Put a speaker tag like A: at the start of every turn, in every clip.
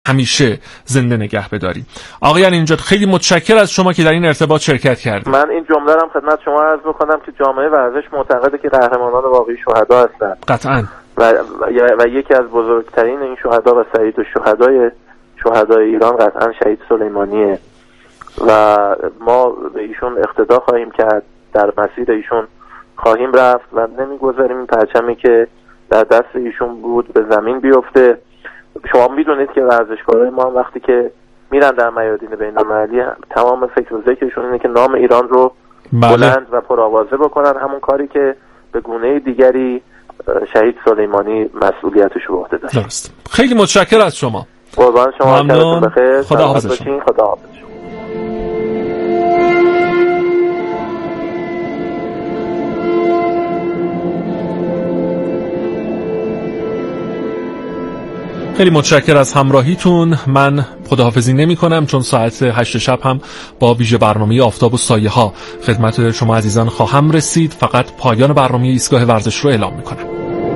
A: همیشه زنده نگه بداریم. آقای نجات خیلی متشکر از شما که در این ارتباط شرکت کردید.
B: من این جمله رو خدمت شما عرض بکنم که جامعه ورزش معتقده که قهرمانان واقعی شهدا هستند.
A: قطعاً.
B: و یکی از بزرگترین این شهدا و سعید و شهدای ایران قطعاً شهید سلیمانیه و ما به ایشون اقتدا خواهیم کرد، در مسیر ایشون خواهیم رفت و نمیگذاریم این پرچمی که در دست ایشون بود به زمین بیفته. شما میدونید که ورزشکارای ما وقتی که میرن در میادین بین‌المللی تمام فکر و ذکرشون اینه که نام ایران رو بلند و پرآوازه بکنن، همون کاری که به گونه دیگری شهید سلیمانی مسئولیتش رو به عهده داشت.
A: درست. خیلی متشکر از شما.
B: قربان شما، شبتون بخیر.
A: خداحافظ.
B: خداحافظ.
A: خیلی متشکر از همراهیتون. من خداحافظی نمی کنم چون ساعت 8 شب هم با ویژه برنامه آفتاب و سایه ها خدمت شما عزیزان خواهم رسید. فقط پایان برنامه ایستگاه ورزش رو اعلام می کنم.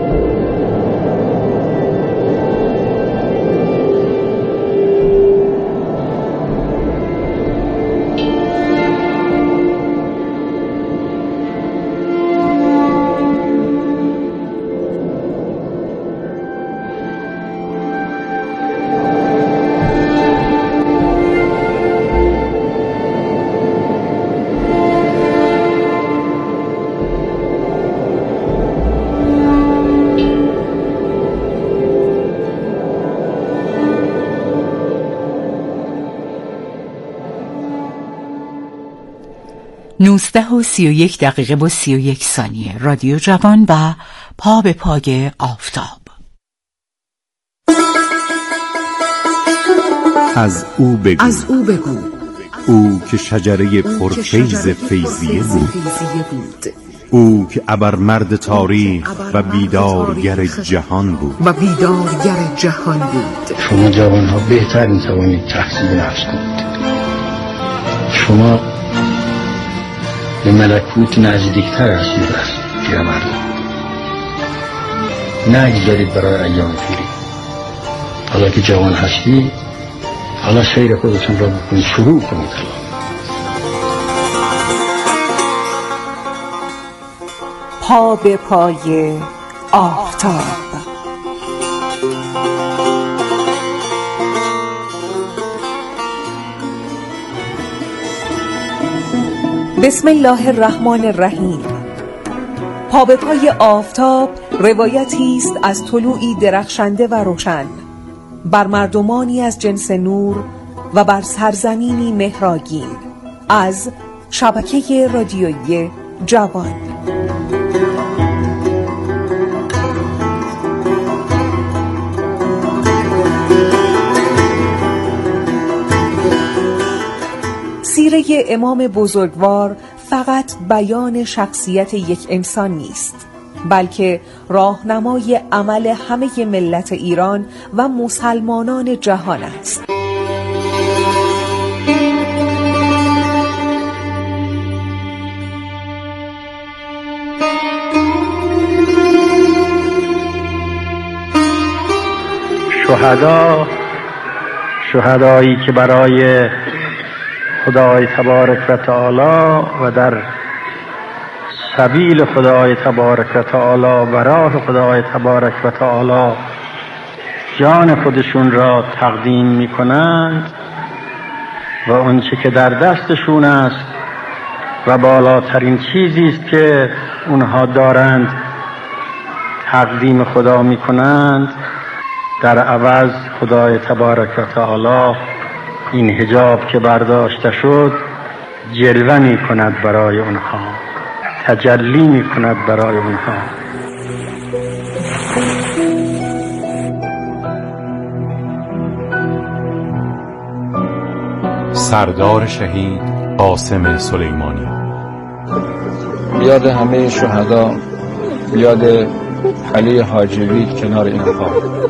C: نوزده و 31 دقیقه و 31 ثانیه. رادیو جوان و پا به پای آفتاب.
D: از او بگو او که شجره پرفیض فیضیه بود، او که ابرمرد تاریخ و بیدارگر جهان بود.
E: شما جوانها بهتر میتوانید تحصیل نفس کنید. شما به ملکوت نزدیکتر هستید از پیرمردان. نگذارید برای ایام پیری. حالا که جوان هستید، حالا سیر خودتون را بکنید، شروع کنید.
C: پا به پای آفتاب. بسم الله الرحمن الرحیم. پا به پای آفتاب روایتی است از طلوعی درخشنده و روشن بر مردمانی از جنس نور و بر سرزمینی مهراگین از شبکه رادیویی جوان. سیره امام بزرگوار فقط بیان شخصیت یک انسان نیست، بلکه راهنمای عمل همه ملت ایران و مسلمانان جهان است.
E: شهدایی که برای خدای تبارک و تعالی و در سبیل خدای تبارک و تعالی و راه خدای تبارک و تعالی جان خودشون را تقدیم می کنند و آنچه که در دستشون است و بالاترین چیزی است که اونها دارند تقدیم خدا می کنند، در عوض خدای تبارک و تعالی این حجاب که برداشته شد جلوه می کند برای اونها، تجلی می کند برای اونها.
D: سردار شهید قاسم سلیمانی.
F: بیاد همه شهدا، بیاد علی حاجوی کنار این پا،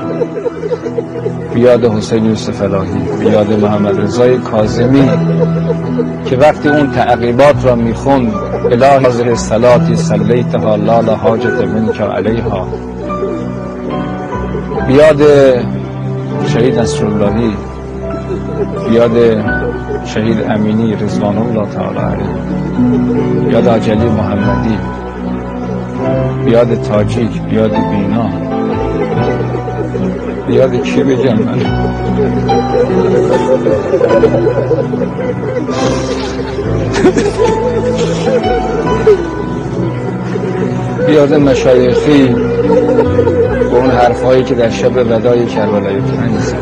F: بیاد حسین یوسف الهی، بیاد محمد رضای کاظمی که وقتی اون تعقیبات را میخوند الهی هذه صلاتی صلیتها لا حاجت منک علیها، بیاد شهید نصراللهی، بیاد شهید امینی رضوان الله تعالی علیه، بیاد عجلی محمدی، بیاد تاجیک، بیاد بینا، بیاد کی بگم من؟ بیاد مشایخی با اون حرفایی که در شب وداع کربلای 5 زد،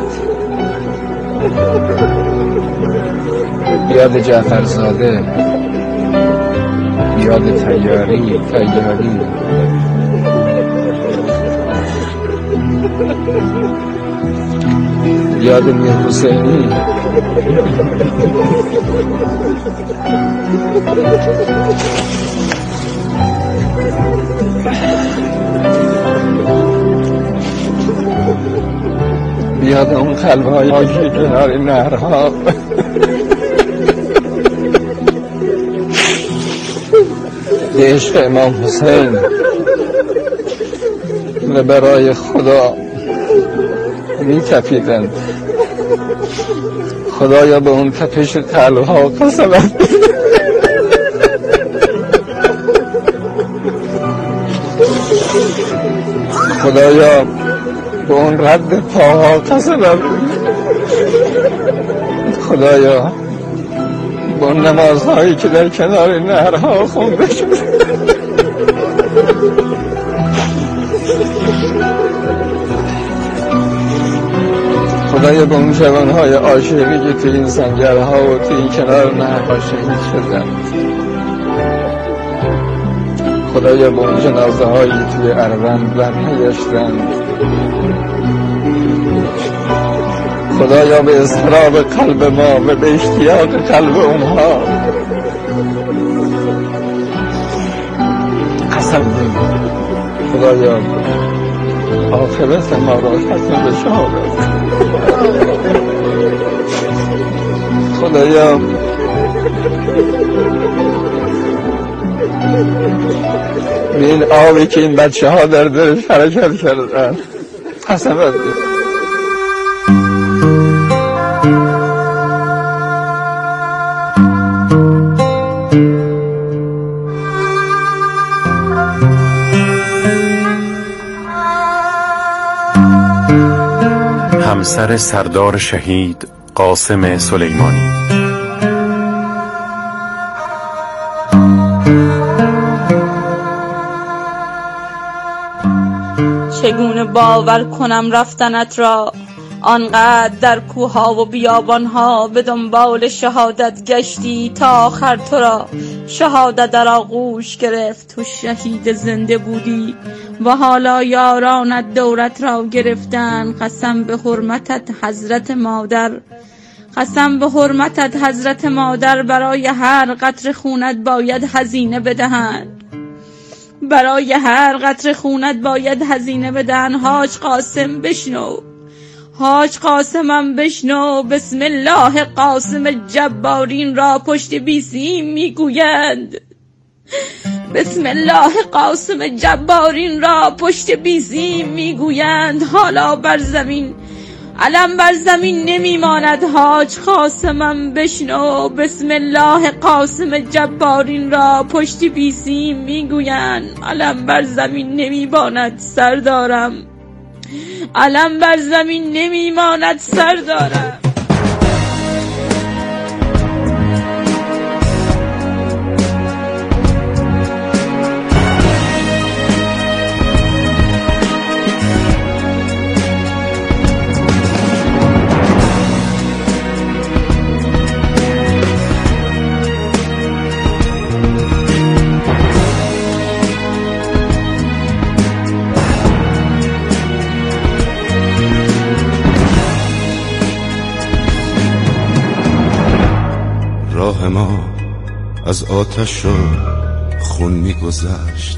F: بیاد جعفرزاده، بیاد تیاری بیاد میر حسینی، بیاد اون قلب‌های آجی کنار نهرها، به عشق امام حسین و برای خدا می تپیدند. خدایا به اون تپش قلب‌ها قسمت بده. خدایا به اون رد پاها قسمت بده. خدایا با نمازهایی که در کنار نهرها خونده شد، خدایا با اون جوانهای عاشقی که توی این سنگرها و توی این کنار نهرها شهید شدن، خدایا با اون جنازه هایی توی اروند برنگشتن، خدایا به اضطراب قلب ما و به اشتیاق قلب اونها قسم بگیم خدایا عاقبت ما را ختم به شهادت. خدایا به این آبی که این بچه ها در درش حرکت کردن قسم بگیم.
D: همسر سردار شهید قاسم سلیمانی.
G: چگونه باور کنم رفتنت را، آنقدر در کوها و بیابانها به دنبال شهادت گشتی تا آخر تو را شهادت در آغوش گرفت. تو شهید زنده بودی و حالا یارانت دورت را گرفتن. قسم به حرمتت حضرت مادر، قسم به حرمتت حضرت مادر، برای هر قطره خونت باید هزینه بدهند، برای هر قطره خونت باید هزینه بدهند. حاج قاسم بشنو، حاج قاسمم بشنو، بسم الله قاسم جبارین را پشت بیسیم میگویند، بسم الله قاسم جبارین را پشت بیسیم میگویند. حالا بر زمین علم بر زمین نمیماند. حاج قاسمم بشنو، بسم الله قاسم جبارین را پشت بیسیم میگویند. علم بر زمین نمیماند سردارم، علم بر زمین نمیماند سردارم.
H: راه ما از آتش و خون می‌گذشت،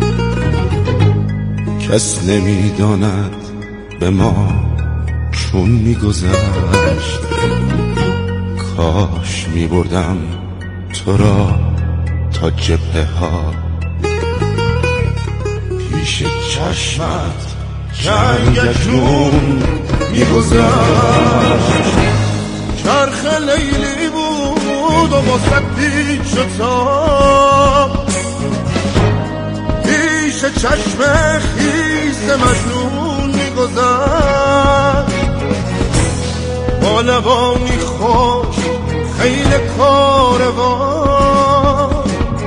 H: کس نمی‌داند به ما چون می‌گذشت. کاش می‌بردم تو را تا جبهه ها، پیش چشمت جنگشون میگذشت. چرخ لیلی بود و واسه پیچ و تاب، پیش چشم خیس مجنون میگذشت. با لبانی خوش خیل کاروان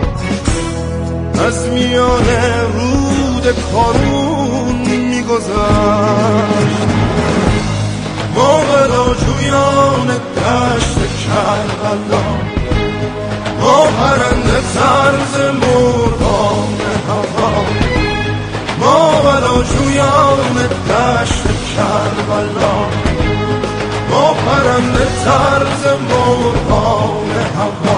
H: از میان رود کارون میگذشت. ما بلاجویان دشت کربلا، ما پرنده طرز مرغان هوا، ما بلاجویان دشت کربلا، ما پرنده طرز مرغان هوا.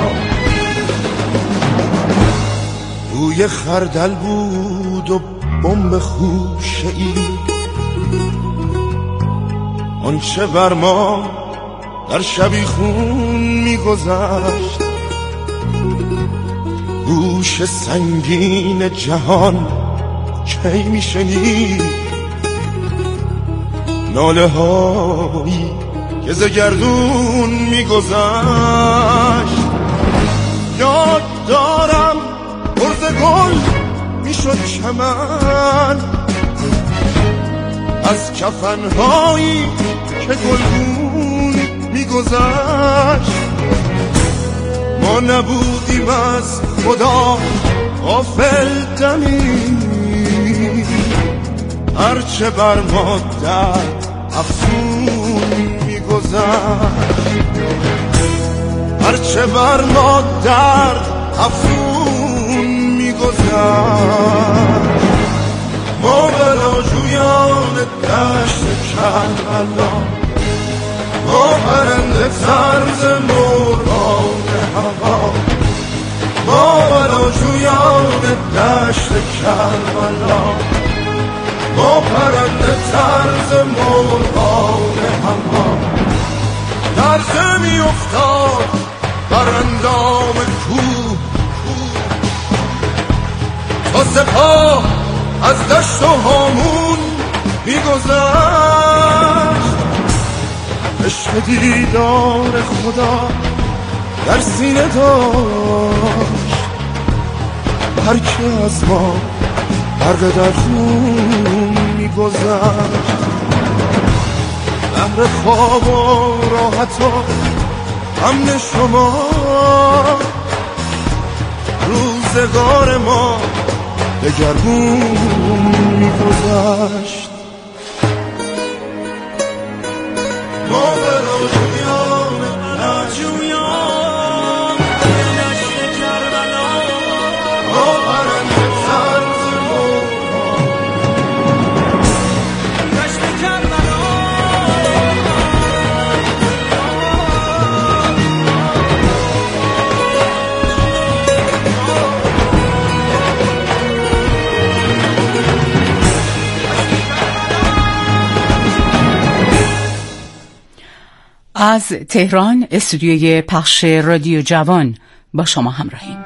H: بوی خردل بود و بمب خوشه ای، آنچه بر ما در شبیخون میگذشت. گوش سنگین جهان کی میشنید ناله هایی که ز گردون میگذشت. یاد دارم برز گل میشد چمن از کفنهایی که گلگون میگذشت. ما نبودیم از خدا غافل دمی، هرچه بر ما در افسون میگذشت، هرچه بر ما در افسون میگذشت. ما بلاجویان دشت کربلا، ما پرنده طرز مرغان هوا، ما بلاجویان دشت کربلا، ما پرنده طرز مرغان هوا. در زمی افتاد بر اندام کوه تا سپاه از دشت و هامون میگذشت. عشق دیدار خدا در سینه داشت، هر که از ما برق در خون میگذشت. بهر خواب و راحت و امن شما روزگار ما دگرگون میگذشت. ما بلاجویان دشت کربلا، ما پرنده طرز مرغان دشت کربلا.
C: از تهران استودیوی پخش رادیو جوان با شما همراهیم.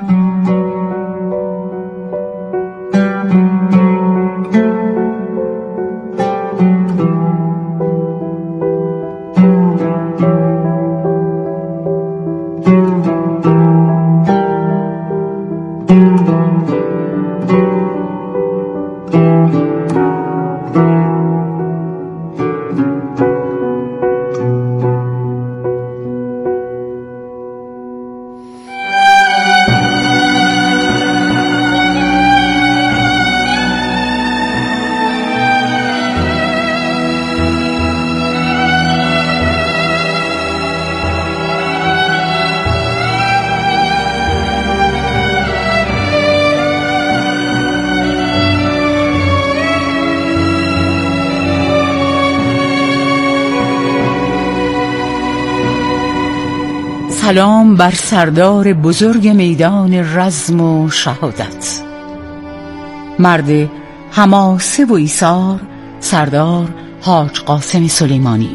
C: سلام بر سردار بزرگ میدان رزم و شهادت، مرد حماسه و ایثار، سردار حاج قاسم سلیمانی.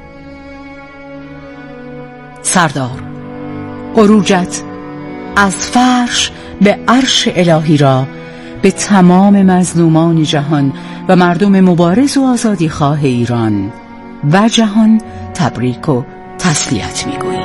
C: سردار، عروجت از فرش به عرش الهی را
I: به تمام مظلومان جهان و مردم مبارز و آزادی خواه ایران و جهان تبریک و تسلیت می‌گوییم.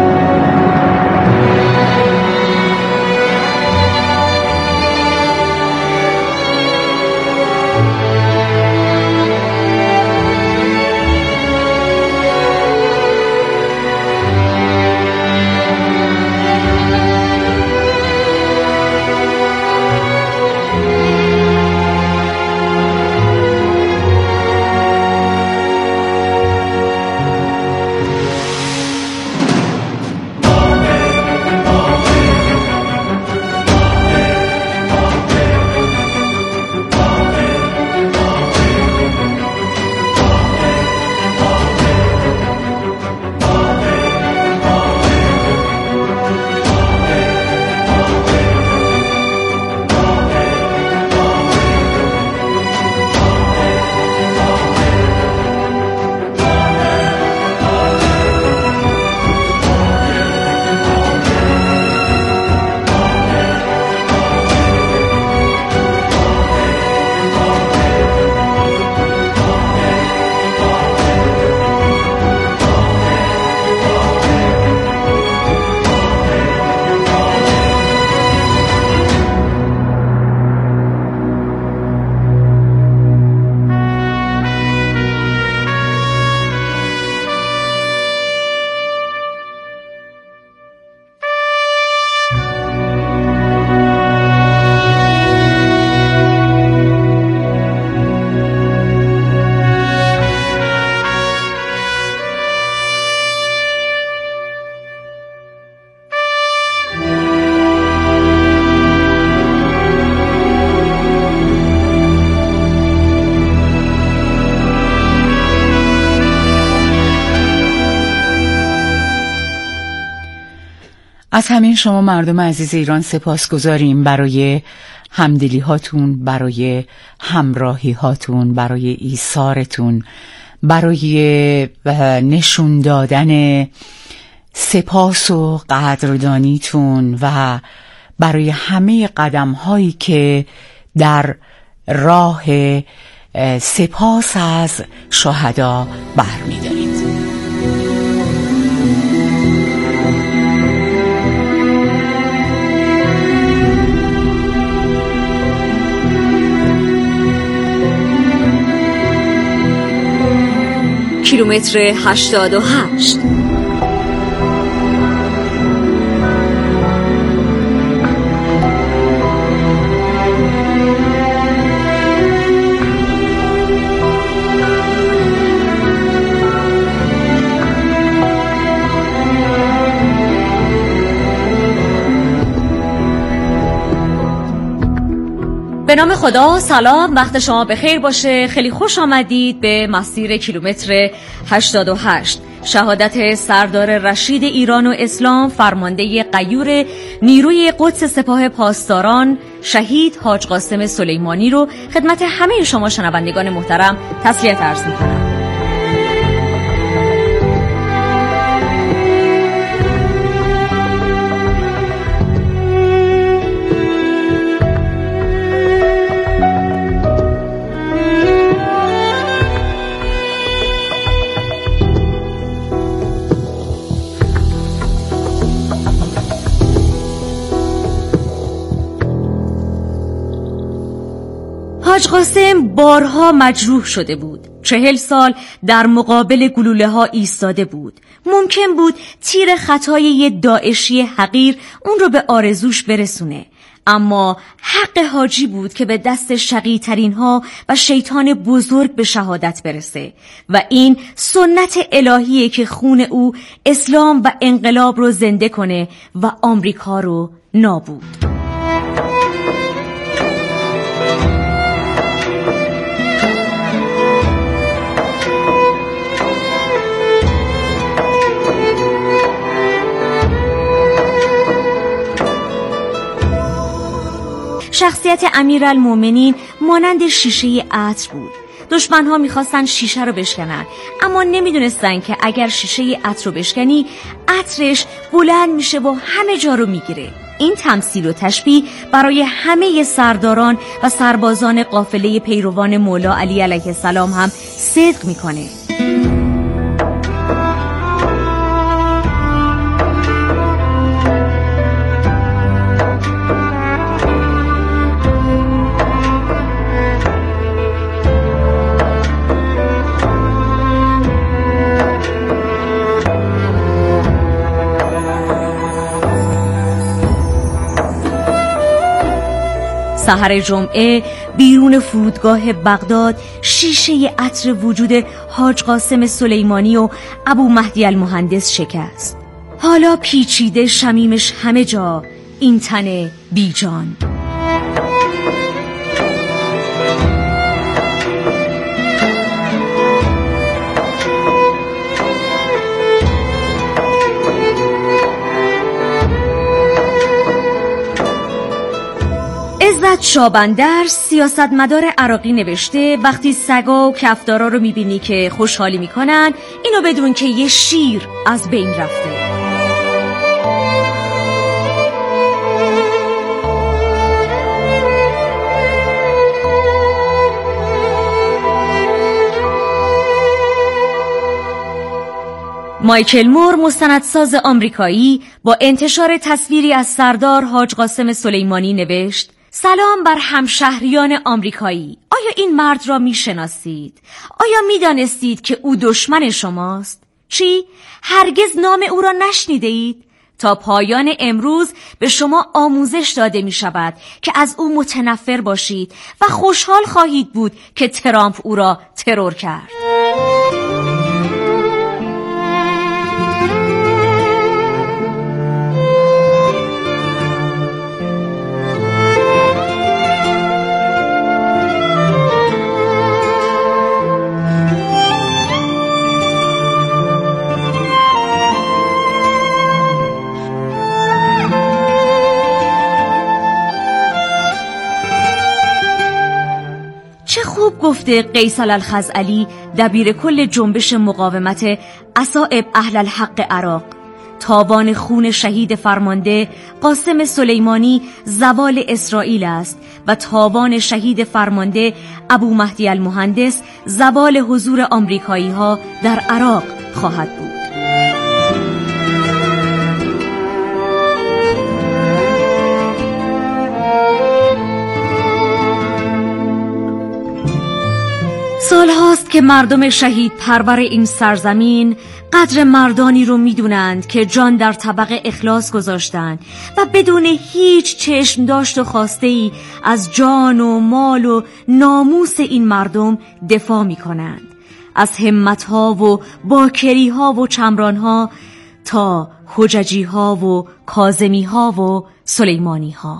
I: از همین شما مردم عزیز ایران سپاسگزاریم برای همدلی هاتون، برای همراهی هاتون، برای ایثارتون، برای نشون دادن سپاس و قدردانیتون و برای همه قدم هایی که در راه سپاس از شهدا برمی‌دارید.
C: کیلومتر 88
J: به نام خدا، سلام، وقت شما بخیر باشه. خیلی خوش آمدید به مسیر کیلومتر 88. شهادت سردار رشید ایران و اسلام، فرمانده غیور نیروی قدس سپاه پاسداران، شهید حاج قاسم سلیمانی رو خدمت همه شما شنوندگان محترم تسلیت عرض می‌کنم. حاج قاسم بارها مجروح شده بود. 40 سال در مقابل گلوله ها ایستاده بود. ممکن بود تیر خطای یه داعشی حقیر اون رو به آرزوش برسونه، اما حق حاجی بود که به دست شقی ترین ها و شیطان بزرگ به شهادت برسه و این سنت الهیه که خون او اسلام و انقلاب رو زنده کنه و آمریکا رو نابود. شخصیت امیرالمومنین مانند شیشه عطر بود. دشمنها میخواستن شیشه رو بشکنن، اما نمیدونستن که اگر شیشه عطر رو بشکنی، عطرش بلند میشه و همه جا رو میگیره. این تمثیل و تشبیه برای همه سرداران و سربازان قافله پیروان مولا علی علیه السلام هم صدق میکنه. سحر جمعه بیرون فرودگاه بغداد شیشه عطر وجود حاج قاسم سلیمانی و ابو مهدی المهندس شکست. حالا پیچیده شمیمش همه جا، این تن بیجان. عزت شابندر سیاستمدار عراقی نوشته وقتی سگا و کفدارا رو میبینی که خوشحالی میکنن اینو بدون که یه شیر از بین رفته. مایکل مور مستندساز آمریکایی با انتشار تصویری از سردار حاج قاسم سلیمانی نوشت: سلام بر همشهریان آمریکایی. آیا این مرد را میشناسید؟ آیا میدانستید که او دشمن شماست؟ چی؟ هرگز نام او را نشنیده اید؟ تا پایان امروز به شما آموزش داده می شود که از او متنفر باشید و خوشحال خواهید بود که ترامپ او را ترور کرد. خوب گفته قیس الخزعلی دبیر کل جنبش مقاومت اصائب اهل الحق عراق: تاوان خون شهید فرمانده قاسم سلیمانی زوال اسرائیل است و تاوان شهید فرمانده ابو مهدی المهندس زوال حضور آمریکایی ها در عراق خواهد بود. سال هاست که مردم شهید پرور این سرزمین قدر مردانی رو میدونند که جان در طبق اخلاص گذاشتند و بدون هیچ چشم داشت و خواسته‌ای از جان و مال و ناموس این مردم دفاع میکنند، از همتها و باکریها و چمرانها تا حججیها و کاظمیها و سلیمانیها.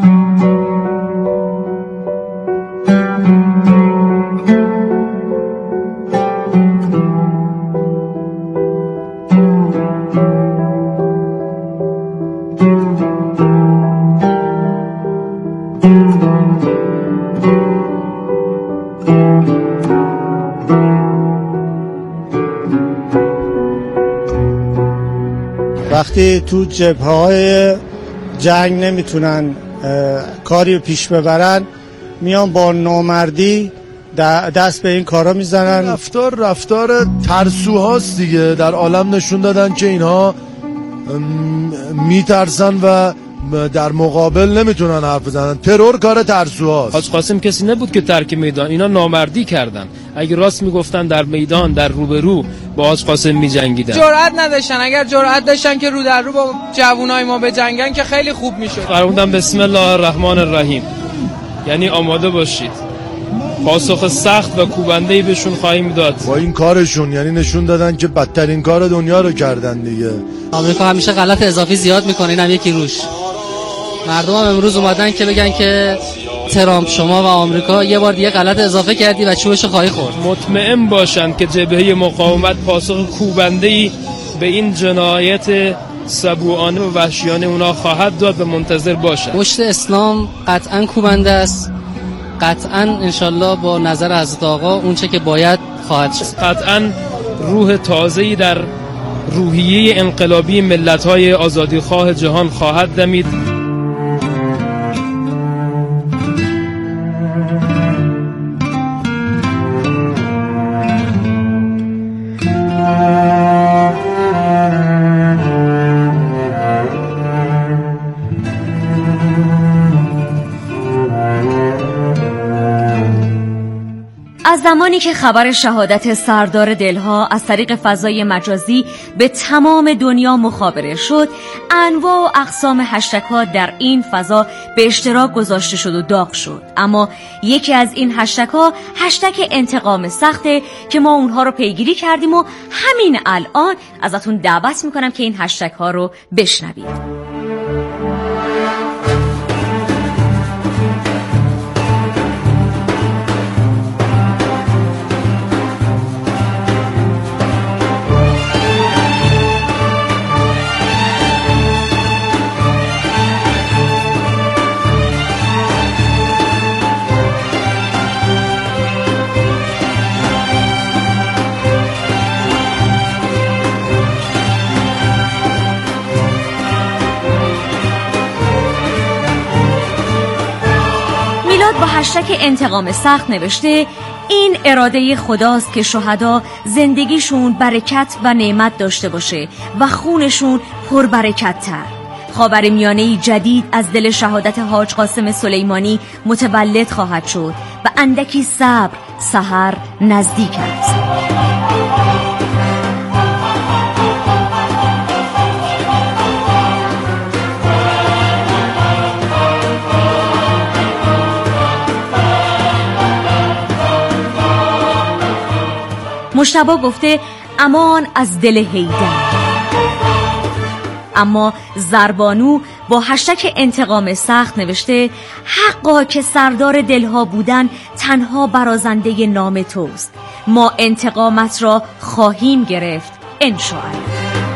K: وقتی تو جبهه‌های جنگ نمیتونن کاری پیش ببرن میان با نامردی دست به این کارا میزنن.
L: رفتار ترسوهاست دیگه. در عالم نشون دادن که اینها میترسن و در مقابل نمیتونن حرف بزنن. ترور کار ترسوهاست.
M: حاج قاسم کسی نبود که ترک میدان، اینا نامردی کردن. اگه راست میگفتن در میدان در روبرو با حاج قاسم میجنگیدن.
N: جرأت نداشتن. اگر جرأت داشتن که رو در رو با جوانای ما بجنگن که خیلی خوب میشد.
M: فرمودن بسم الله الرحمن الرحیم، یعنی آماده باشید، پاسخ سخت و کوبنده‌ای بهشون خواهیم داد.
L: با این کارشون یعنی نشون دادن که بدترین کار دنیا رو کردن دیگه.
O: آمریکا همیشه غلط اضافی زیاد میکنه، اینم یکی روش. مردم هم امروز اومدن که بگن که ترامپ شما و آمریکا یه بار دیگه غلط اضافه کردی و چوبشو خواهی خورد.
M: مطمئن باشن که جبهه مقاومت پاسخ کوبنده‌ای به این جنایت سبوعانه و وحشیانه اونا خواهد داد و منتظر باشن.
O: مشت اسلام قطعاً کوبنده است. قطعاً انشالله با نظر حضرت آقا اونچه که باید خواهد شد.
M: قطعاً روح تازه‌ای در روحیه انقلابی ملت‌های آزادیخواه جهان خواهد دمید.
J: از زمانی که خبر شهادت سردار دلها از طریق فضای مجازی به تمام دنیا مخابره شد، انواع و اقسام هشتگ‌ها در این فضا به اشتراک گذاشته شد و داغ شد. اما یکی از این هشتگ‌ها هشتگ انتقام سخته که ما اونها رو پیگیری کردیم و همین الان ازتون دعوت میکنم که این هشتگ‌ها رو بشنوید. با هشتگ انتقام سخت نوشته این اراده خداست که شهدا زندگیشون برکت و نعمت داشته باشه و خونشون پربرکت تر. خاورمیانه‌ای جدید از دل شهادت حاج قاسم سلیمانی متولد خواهد شد و اندکی صبر سحر نزدیک است. مجتبی گفته امان از دل حیدر. اما زربانو با هشتگ انتقام سخت نوشته حقا که سردار دلها بودن تنها برازنده نام توست، ما انتقامت را خواهیم گرفت انشاءالله.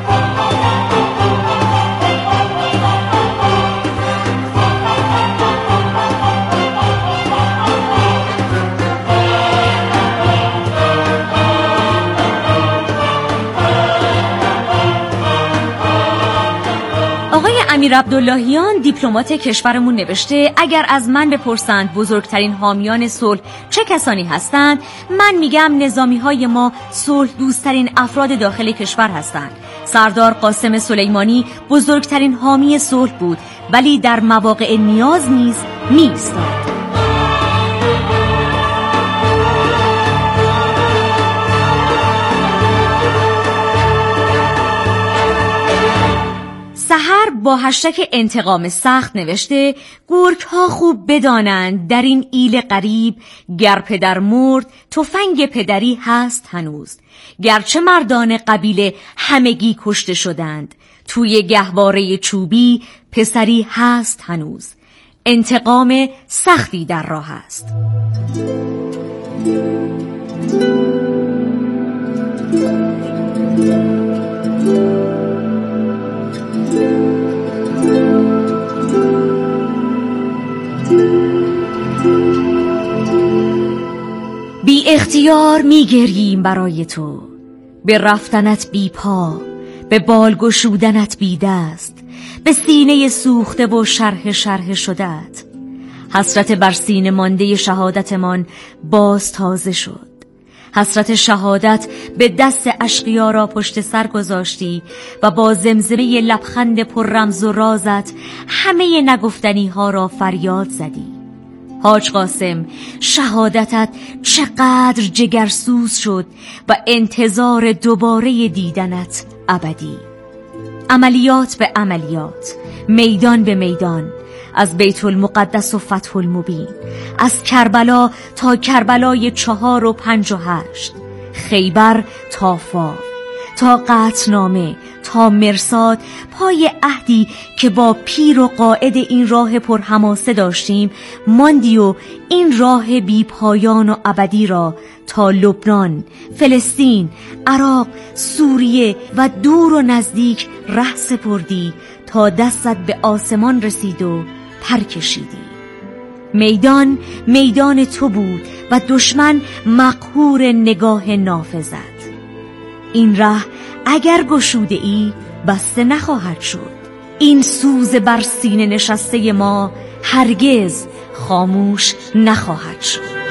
J: امیر عبداللهیان دیپلمات کشورمون نوشته اگر از من بپرسند بزرگترین حامیان صلح چه کسانی هستند، من میگم نظامی‌های ما صلح دوستترین افراد داخل کشور هستند. سردار قاسم سلیمانی بزرگترین حامی صلح بود ولی در مواقع نیاز نیز می‌ایستاد. سحر با هشتگ انتقام سخت نوشته گرگ ها خوب بدانند در این ایل غریب گر پدر مرد تفنگ پدری هست هنوز، گرچه مردان قبیله همگی کشته شدند توی گهواره چوبی پسری هست هنوز، انتقام سختی در راه است. بی اختیار می گریم برای تو، به رفتنت بی پا، به بال گشودنت بی دست، به سینه سوخته و شرح شدت. حسرت بر سینه مانده شهادتمان باز تازه شد. حسرت شهادت به دست اشقیا را پشت سر گذاشتی و با زمزمه لبخند پر رمز و رازت همه نگفتنی ها را فریاد زدی. حاج قاسم، شهادتت چقدر جگرسوز شد و انتظار دوباره دیدنت ابدی. عملیات به عملیات، میدان به میدان، از بیت المقدس و فتح المبین، از کربلا تا کربلای 4 و 5 و 8، خیبر تا فاو، تا قطعنامه، تا مرصاد، پای عهدی که با پیر و قائد این راه پرحماسه داشتیم ماندی و این راه بی پایان و ابدی را تا لبنان، فلسطین، عراق، سوریه و دور و نزدیک ره سپردی تا دستت به آسمان رسید و پر کشیدی. میدان میدان تو بود و دشمن مقهور نگاه نافذت. این ره اگر گشوده ای بسته نخواهد شد. این سوز بر سینه نشسته ما هرگز خاموش نخواهد شد.